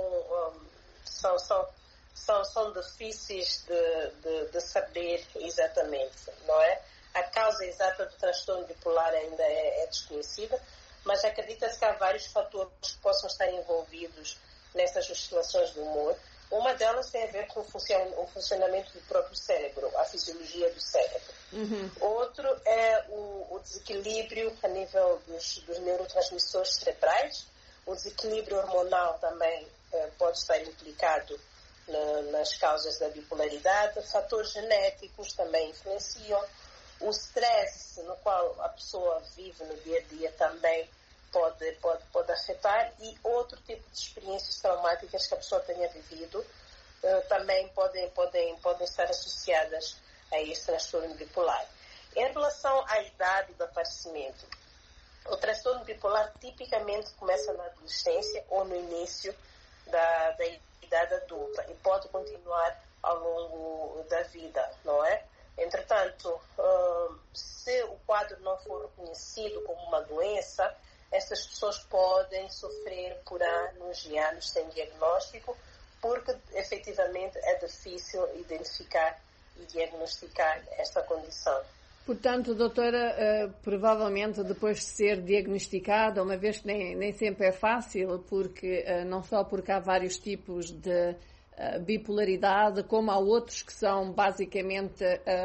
são difíceis de saber exatamente, não é? A causa exata do transtorno bipolar ainda é desconhecida, mas acredita-se que há vários fatores que possam estar envolvidos nessas oscilações do humor. Uma delas tem a ver com o funcionamento do próprio cérebro, a fisiologia do cérebro. Outro é o desequilíbrio a nível dos neurotransmissores cerebrais. O desequilíbrio hormonal também pode estar implicado nas causas da bipolaridade. Fatores genéticos também influenciam. O stress no qual a pessoa vive no dia a dia também pode afetar, e outro tipo de experiências traumáticas que a pessoa tenha vivido também podem estar associadas a esse transtorno bipolar. Em relação à idade do aparecimento, o transtorno bipolar tipicamente começa na adolescência ou no início da idade adulta e pode continuar ao longo da vida, não é? Entretanto, se o quadro não for reconhecido como uma doença, essas pessoas podem sofrer por anos e anos sem diagnóstico, porque efetivamente é difícil identificar e diagnosticar esta condição. Portanto, doutora, provavelmente depois de ser diagnosticada, uma vez que nem sempre é fácil, porque não só porque há vários tipos de bipolaridade, como há outros que são basicamente,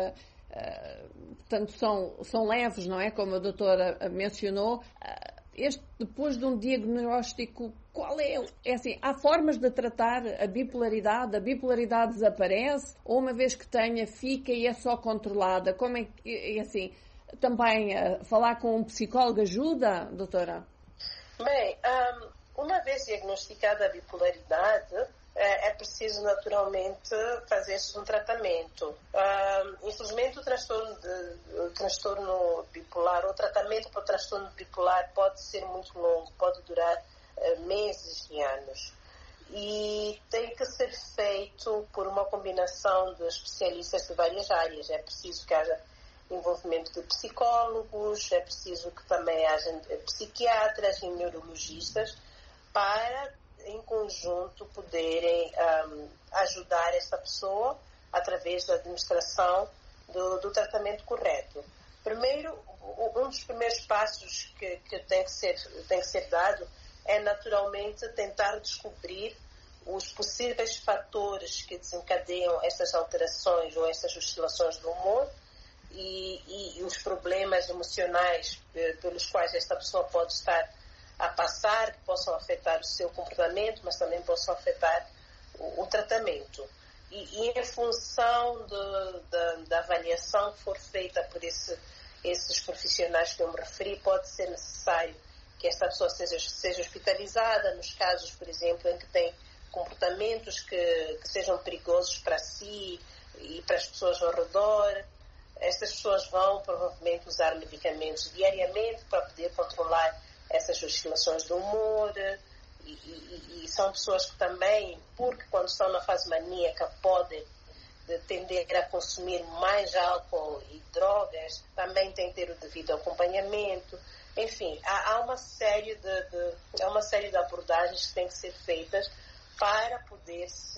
portanto, são leves, não é? Como a doutora mencionou. Depois de um diagnóstico, qual é assim, há formas de tratar a bipolaridade desaparece, ou uma vez que tenha, fica e é só controlada? Como é que, assim, também falar com um psicólogo ajuda, doutora? Bem, uma vez diagnosticada a bipolaridade, é preciso naturalmente fazer-se um tratamento. Infelizmente, o transtorno bipolar, o tratamento para o transtorno bipolar pode ser muito longo, pode durar meses e anos. E tem que ser feito por uma combinação de especialistas de várias áreas. É preciso que haja envolvimento de psicólogos, é preciso que também haja psiquiatras e neurologistas para, em conjunto, poderem ajudar essa pessoa através da administração do tratamento correto. Primeiro, um dos primeiros passos que tem que ser dado é naturalmente tentar descobrir os possíveis fatores que desencadeiam estas alterações ou estas oscilações do humor e os problemas emocionais pelos quais esta pessoa pode estar a passar, que possam afetar o seu comportamento, mas também possam afetar o tratamento. E em função da avaliação que for feita por esses profissionais que eu me referi, pode ser necessário que esta pessoa seja hospitalizada, nos casos, por exemplo, em que tem comportamentos que sejam perigosos para si e para as pessoas ao redor. Estas pessoas vão provavelmente usar medicamentos diariamente para poder controlar essas oscilações do humor e são pessoas que também, porque quando estão na fase maníaca podem tender a consumir mais álcool e drogas, também têm que ter o devido acompanhamento. Enfim, há uma série de abordagens que têm que ser feitas para poder-se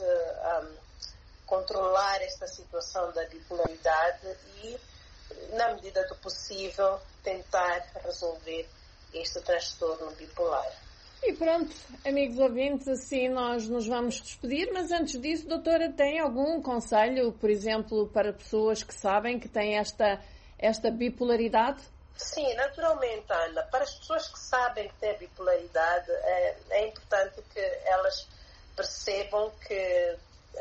controlar esta situação da bipolaridade e, na medida do possível, tentar resolver este transtorno bipolar. E pronto, amigos ouvintes, assim nós nos vamos despedir, mas antes disso, doutora, tem algum conselho, por exemplo, para pessoas que sabem que têm esta bipolaridade? Sim, naturalmente, Ana. Para as pessoas que sabem que têm bipolaridade, é importante que elas percebam que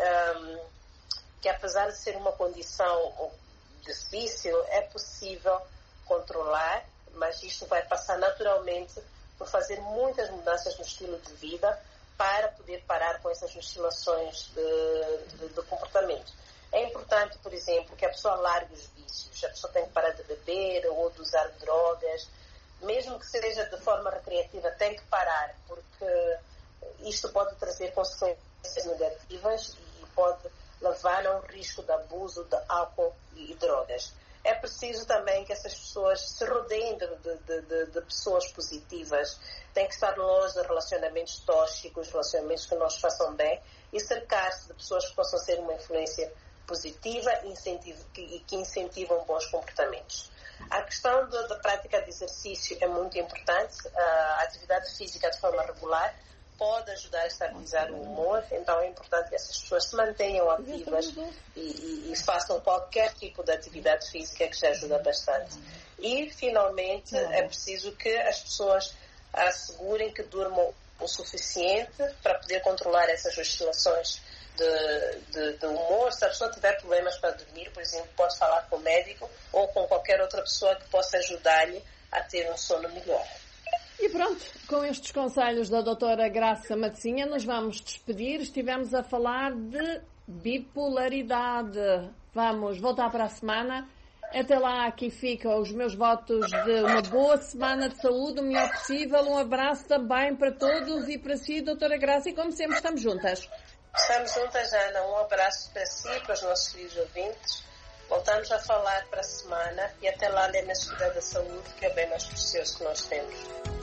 apesar de ser uma condição difícil, é possível controlar, mas isto vai passar naturalmente por fazer muitas mudanças no estilo de vida para poder parar com essas oscilações de comportamento. É importante, por exemplo, que a pessoa largue os vícios. A pessoa tem que parar de beber ou de usar drogas. Mesmo que seja de forma recreativa, tem que parar, porque isto pode trazer consequências negativas e pode levar a um risco de abuso de álcool e drogas. É preciso também que essas pessoas se rodeiem de pessoas positivas. Tem que estar longe de relacionamentos tóxicos, relacionamentos que não os façam bem, e cercar-se de pessoas que possam ser uma influência positiva e que incentivam bons comportamentos. A questão da prática de exercício é muito importante. A atividade física de forma regular pode ajudar a estabilizar o humor, então é importante que essas pessoas se mantenham ativas e façam qualquer tipo de atividade física, que já ajuda bastante. E, finalmente, é preciso que as pessoas assegurem que durmam o suficiente para poder controlar essas oscilações de humor. Se a pessoa tiver problemas para dormir, por exemplo, pode falar com o médico ou com qualquer outra pessoa que possa ajudar-lhe a ter um sono melhor. E pronto, com estes conselhos da doutora Graça Matzinha, nos vamos despedir. Estivemos a falar de bipolaridade. Vamos voltar para a semana Até lá, aqui ficam os meus votos de uma boa semana de saúde, o melhor possível. Um abraço também para todos e para si, doutora Graça, e como sempre estamos juntas. Estamos juntas, Ana. Um abraço para si e para os nossos queridos ouvintes. Voltamos a falar para a semana e até lá lembre-se de cuidar da saúde, que é o bem mais precioso que nós temos.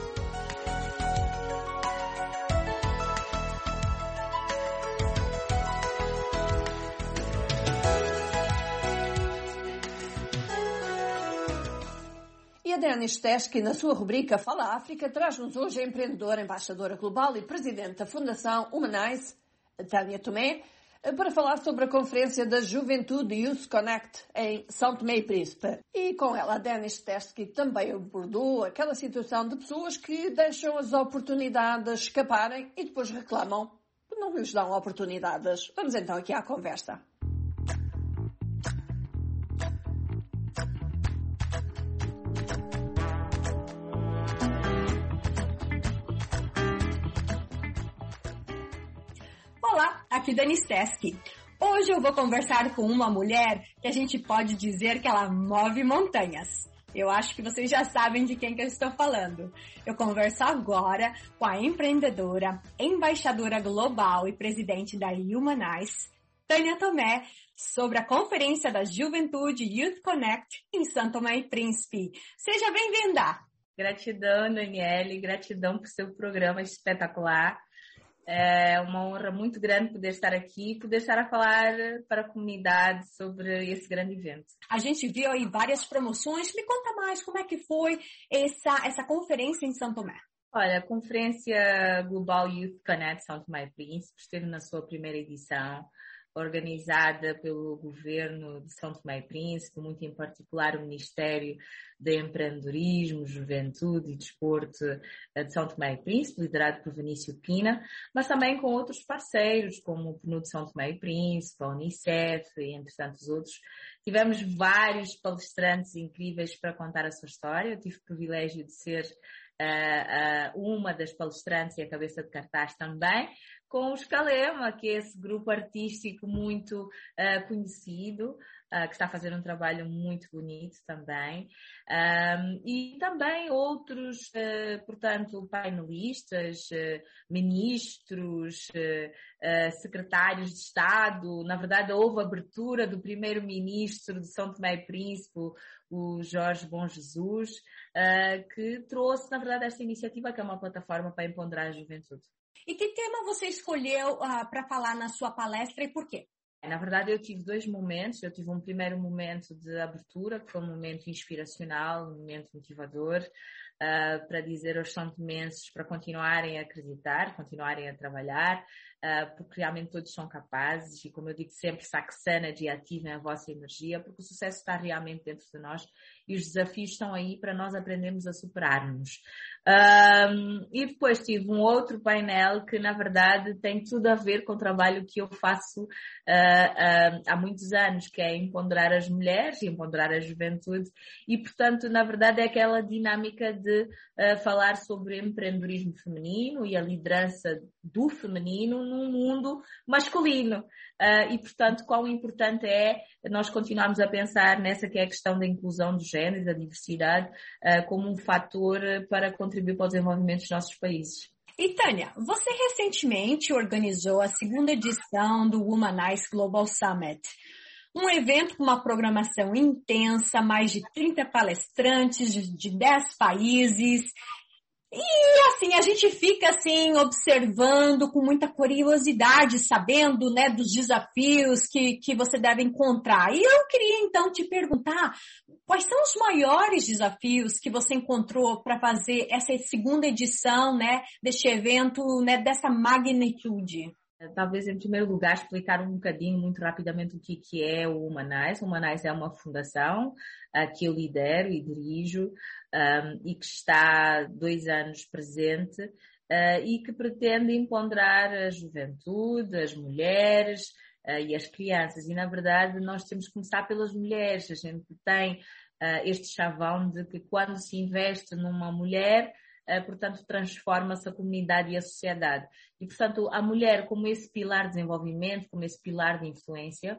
E a Denis Teskey, na sua rubrica Fala África, traz-nos hoje a empreendedora, embaixadora global e presidente da Fundação Humanize, Tânia Tomé, para falar sobre a conferência da Juventude Youth Connect em São Tomé e Príncipe. E com ela, a Denis Teskey também abordou aquela situação de pessoas que deixam as oportunidades escaparem e depois reclamam que não lhes dão oportunidades. Vamos então aqui à conversa. Olá, aqui Denis Teskey. Hoje eu vou conversar com uma mulher que a gente pode dizer que ela move montanhas. Eu acho que vocês já sabem de quem que eu estou falando. Eu converso agora com a empreendedora, embaixadora global e presidente da Humanize, Tânia Tomé, sobre a conferência da Juventude Youth Connect em São Tomé e Príncipe. Seja bem-vinda! Gratidão, Daniele, gratidão por seu programa espetacular. É uma honra muito grande poder estar aqui e poder estar a falar para a comunidade sobre esse grande evento. A gente viu aí várias promoções. Me conta mais como é que foi essa conferência em São Tomé. Olha, a Conferência Global Youth Connect São Tomé e Príncipe esteve na sua primeira edição, organizada pelo governo de São Tomé e Príncipe, muito em particular o Ministério de Empreendedorismo, Juventude e Desporto de São Tomé e Príncipe, liderado por Vinícius Pina, mas também com outros parceiros, como o PNUD de São Tomé e Príncipe, a Unicef e entre tantos outros. Tivemos vários palestrantes incríveis para contar a sua história. Eu tive o privilégio de ser uma das palestrantes e a cabeça de cartaz também, com o Escalema, que é esse grupo artístico muito conhecido, que está a fazer um trabalho muito bonito também. E também outros, portanto, painelistas, ministros, secretários de Estado. Na verdade, houve a abertura do primeiro-ministro de São Tomé e Príncipe, o Jorge Bom Jesus, que trouxe, na verdade, esta iniciativa, que é uma plataforma para empoderar a juventude. E que tema você escolheu para falar na sua palestra e por quê? Na verdade, eu tive dois momentos. Eu tive um primeiro momento de abertura, que foi um momento inspiracional, um momento motivador, para dizer aos santomenses para continuarem a acreditar, continuarem a trabalhar, porque realmente todos são capazes e, como eu digo sempre, Saxana e ativem a vossa energia, porque o sucesso está realmente dentro de nós e os desafios estão aí para nós aprendermos a superar-nos. E depois tive um outro painel que, na verdade, tem tudo a ver com o trabalho que eu faço há muitos anos, que é empoderar as mulheres e empoderar a juventude e, portanto, na verdade, é aquela dinâmica de falar sobre empreendedorismo feminino e a liderança do feminino num mundo masculino. E, portanto, quão importante é nós continuarmos a pensar nessa que é a questão da inclusão do género e da diversidade como um fator para contribuir para o desenvolvimento dos nossos países. E Tânia, você recentemente organizou a segunda edição do Humanize Global Summit. Um evento com uma programação intensa, mais de 30 palestrantes de 10 países. E assim, a gente fica assim observando com muita curiosidade, sabendo, né, dos desafios que você deve encontrar. E eu queria então te perguntar, quais são os maiores desafios que você encontrou para fazer essa segunda edição, né, deste evento, né, dessa magnitude? Talvez, em primeiro lugar, explicar um bocadinho, muito rapidamente, o que é o Humanize. O Humanize é uma fundação que eu lidero e dirijo e que está há 2 anos presente e que pretende empoderar a juventude, as mulheres e as crianças. E, na verdade, nós temos que começar pelas mulheres. A gente tem este chavão de que quando se investe numa mulher, portanto, transforma-se a comunidade e a sociedade. E, portanto, a mulher como esse pilar de desenvolvimento, como esse pilar de influência,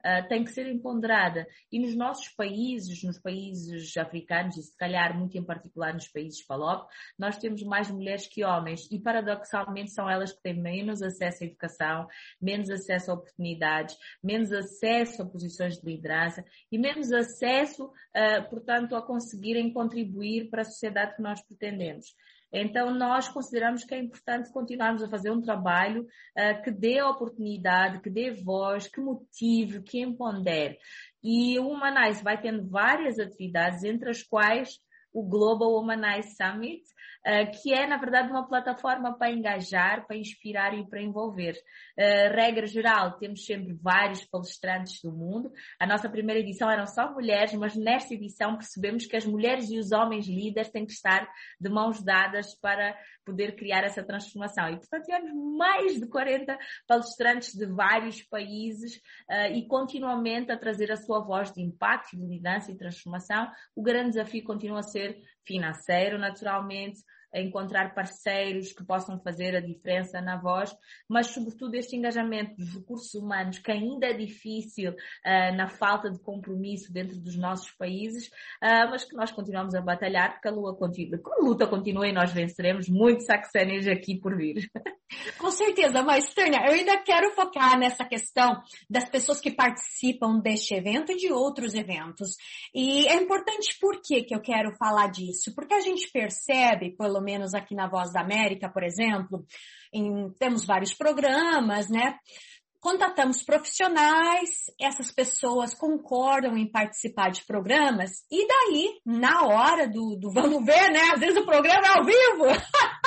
tem que ser empoderada. E nos nossos países, nos países africanos, e se calhar muito em particular nos países PALOP, nós temos mais mulheres que homens e paradoxalmente são elas que têm menos acesso à educação, menos acesso a oportunidades, menos acesso a posições de liderança e menos acesso, portanto, a conseguirem contribuir para a sociedade que nós pretendemos. Então, nós consideramos que é importante continuarmos a fazer um trabalho que dê oportunidade, que dê voz, que motive, que empodere. E o Womanize vai tendo várias atividades, entre as quais o Global Womanize Summit, que é, na verdade, uma plataforma para engajar, para inspirar e para envolver. Regra geral, temos sempre vários palestrantes do mundo. A nossa primeira edição eram só mulheres, mas nesta edição percebemos que as mulheres e os homens líderes têm que estar de mãos dadas para poder criar essa transformação. E, portanto, tivemos mais de 40 palestrantes de vários países e continuamente a trazer a sua voz de impacto, de liderança e transformação. O grande desafio continua a ser financeiro, naturalmente, a encontrar parceiros que possam fazer a diferença na voz, mas sobretudo este engajamento dos recursos humanos, que ainda é difícil na falta de compromisso dentro dos nossos países, mas que nós continuamos a batalhar, porque a luta continua e nós venceremos. Muito saxénias aqui por vir. Com certeza, mas Tânia, eu ainda quero focar nessa questão das pessoas que participam deste evento e de outros eventos. E é importante por que eu quero falar disso? Porque a gente percebe, pelo menos aqui na Voz da América, por exemplo, temos vários programas, né? Contatamos profissionais, essas pessoas concordam em participar de programas e daí, na hora do vamos ver, né? Às vezes o programa é ao vivo.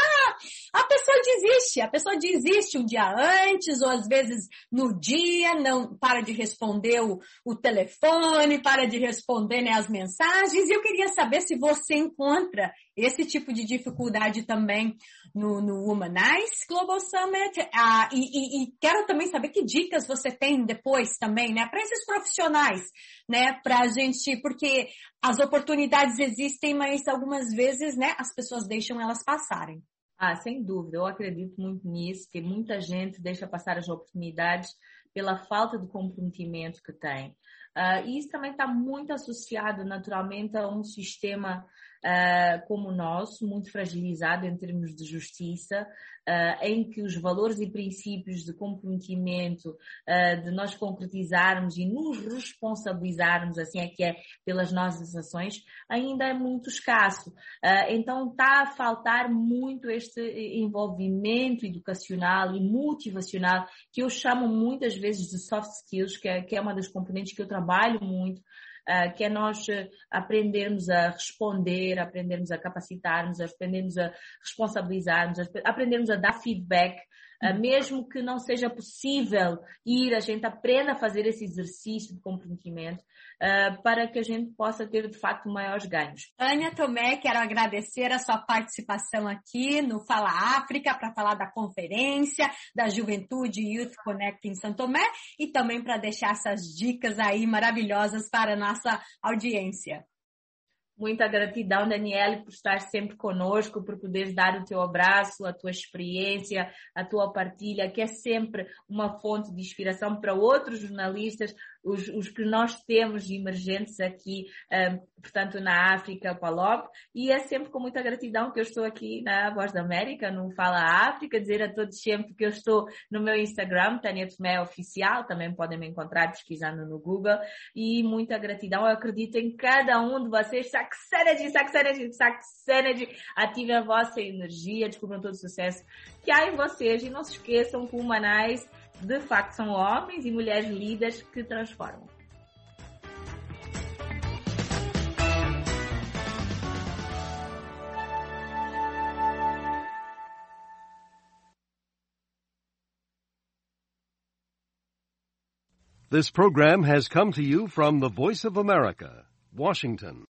A pessoa desiste um dia antes, ou às vezes no dia, não para de responder o telefone, para de responder, né, as mensagens. E eu queria saber se você encontra esse tipo de dificuldade também no Womanize Global Summit. E quero também saber que dicas você tem depois também, né, para esses profissionais, né, pra gente, porque as oportunidades existem, mas algumas vezes, né, as pessoas deixam elas passarem. Sem dúvida, eu acredito muito nisso, que muita gente deixa passar as oportunidades pela falta de comprometimento que tem. E isso também está muito associado, naturalmente, a um sistema como o nosso, muito fragilizado em termos de justiça, em que os valores e princípios de comprometimento, de nós concretizarmos e nos responsabilizarmos, assim é que é, pelas nossas ações, ainda é muito escasso. Então está a faltar muito este envolvimento educacional e motivacional, que eu chamo muitas vezes de soft skills, que é uma das componentes que eu trabalho muito, que é nós aprendermos a responder, aprendermos a capacitarmos, aprendermos a responsabilizarmos, aprendermos a dar feedback, mesmo que não seja possível a gente aprenda a fazer esse exercício de comprometimento para que a gente possa ter, de facto, maiores ganhos. Tânia Tomé, quero agradecer a sua participação aqui no Fala África para falar da conferência da Juventude Youth Connect em São Tomé e também para deixar essas dicas aí maravilhosas para a nossa audiência. Muita gratidão, Daniele, por estar sempre conosco, por poderes dar o teu abraço, a tua experiência, a tua partilha, que é sempre uma fonte de inspiração para outros jornalistas, os que nós temos emergentes aqui, portanto, na África, PALOP, e é sempre com muita gratidão que eu estou aqui na Voz da América, no Fala África, dizer a todos sempre que eu estou no meu Instagram, Tânia Tomé Oficial, também podem me encontrar pesquisando no Google, e muita gratidão, eu acredito em cada um de vocês, Saxénergy, ativem a vossa energia, descubram todo o sucesso que há em vocês, e não se esqueçam que o Womanize, de facto, são homens e mulheres líderes que transformam. This program has come to you from the Voice of America, Washington.